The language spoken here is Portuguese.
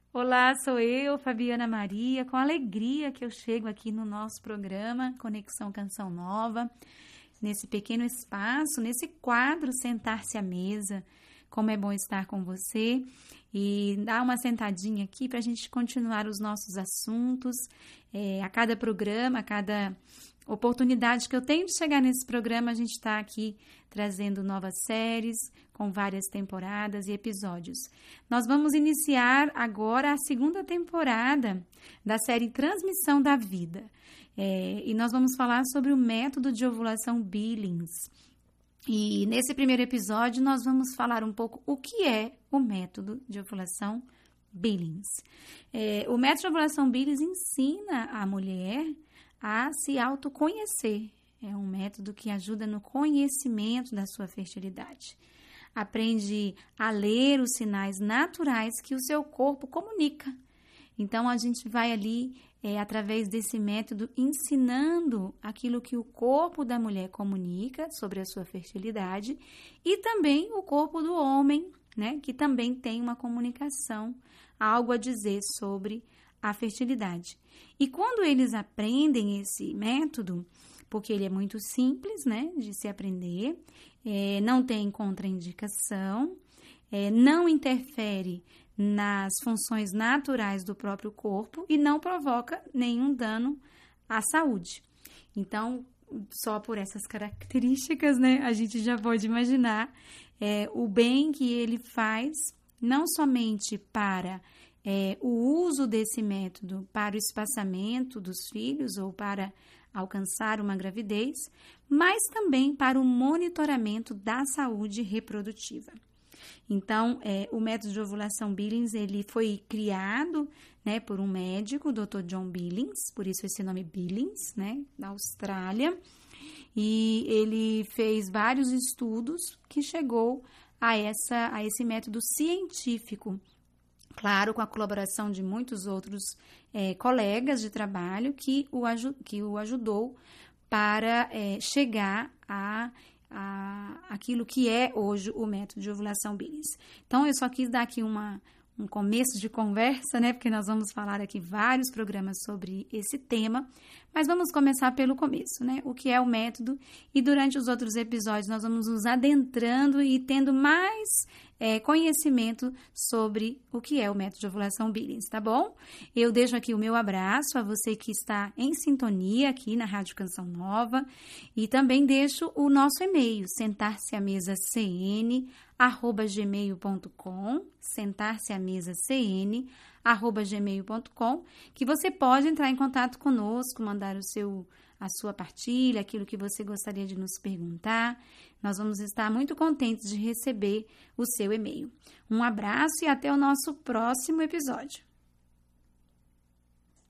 Olá, sou eu, Fabiana Maria, com alegria que eu chego aqui no nosso programa Conexão Canção Nova, nesse pequeno espaço, nesse quadro Sentar-se à Mesa. Como é bom estar com você e dar uma sentadinha aqui para a gente continuar os nossos assuntos. A cada programa, a cada oportunidade que eu tenho de chegar nesse programa, a gente está aqui trazendo novas séries com várias temporadas e episódios. Nós vamos iniciar agora a segunda temporada da série Transmissão da Vida. E nós vamos falar sobre o método de ovulação Billings. E nesse primeiro episódio nós vamos falar um pouco o que é o método de ovulação Billings. O método de ovulação Billings ensina a mulher a se autoconhecer. É um método que ajuda no conhecimento da sua fertilidade. Aprende a ler os sinais naturais que o seu corpo comunica. Então, a gente vai ali, através desse método, ensinando aquilo que o corpo da mulher comunica sobre a sua fertilidade e também o corpo do homem, né, que também tem uma comunicação, algo a dizer sobre a fertilidade. E quando eles aprendem esse método, porque ele é muito simples, né, de se aprender, não tem contraindicação, não interfere nas funções naturais do próprio corpo e não provoca nenhum dano à saúde. Então, só por essas características, né, a gente já pode imaginar o bem que ele faz, não somente para o uso desse método para o espaçamento dos filhos ou para alcançar uma gravidez, mas também para o monitoramento da saúde reprodutiva. Então, o método de ovulação Billings, ele foi criado, né, por um médico, o Dr. John Billings, por isso esse nome Billings, né, da Austrália, e ele fez vários estudos que chegou a esse método científico, claro, com a colaboração de muitos outros colegas de trabalho que o ajudou para chegar a aquilo que é hoje o método de ovulação Billings. Então, eu só quis dar aqui um começo de conversa, né? Porque nós vamos falar aqui vários programas sobre esse tema, mas vamos começar pelo começo, né? O que é o método, e durante os outros episódios nós vamos nos adentrando e tendo mais conhecimento sobre o que é o método de ovulação Billings, tá bom? Eu deixo aqui o meu abraço a você que está em sintonia aqui na Rádio Canção Nova e também deixo o nosso e-mail, sentar-se-à-mesa-cn@gmail.com, sentar-se-à-mesa-cn@gmail.com, que você pode entrar em contato conosco, mandar a sua partilha, aquilo que você gostaria de nos perguntar. Nós vamos estar muito contentes de receber o seu e-mail. Um abraço e até o nosso próximo episódio.